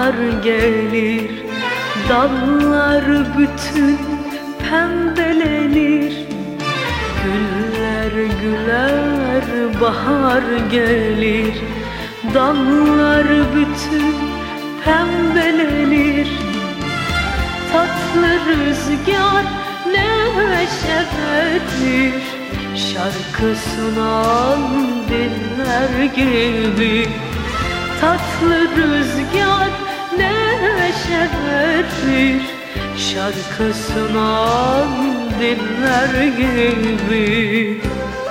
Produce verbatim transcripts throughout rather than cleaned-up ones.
bahar gelir, dallar bütün pembelenir. Güller güler, bahar gelir, dallar bütün pembelenir. Tatlı rüzgar neşe verir, şarkı sunan diller gibi. Tatlı rüzgar neşe verir, şarkı sunan diller gibi.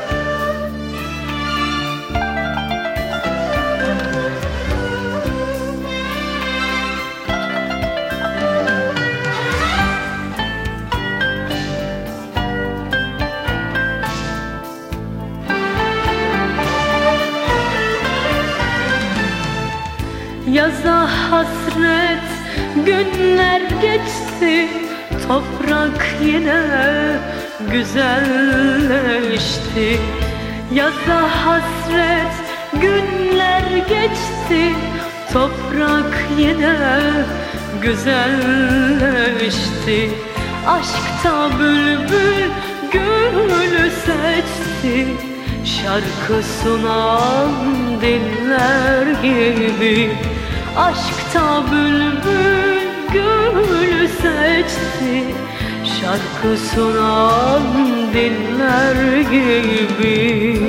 Yaza hasret günler geçti, toprak yine güzelleşti. Yaza hasret günler geçti, toprak yine güzelleşti. Aşkta bülbül gülü seçti, şarkı sunan diller gibi. Aşkta bülbül gülü seçti, şarkı sunan diller gibi.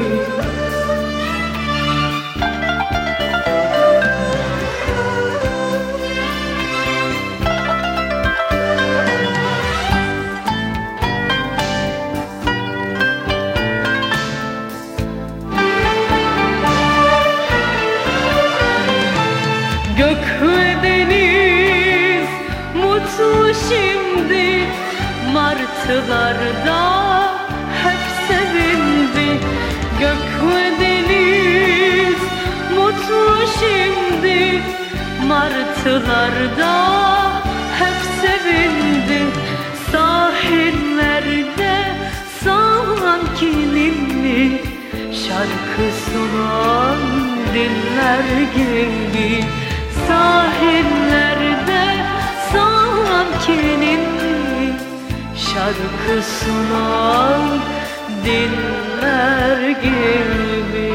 Gök ve deniz mutlu şimdi, martılar da hep sevindi. Gök ve deniz mutlu şimdi, martılar da hep sevindi. Sahillerde sanki ninni, şarkı sunan diller gibi. Sahillerde sanki ninni, şarkı sunan diller gibi.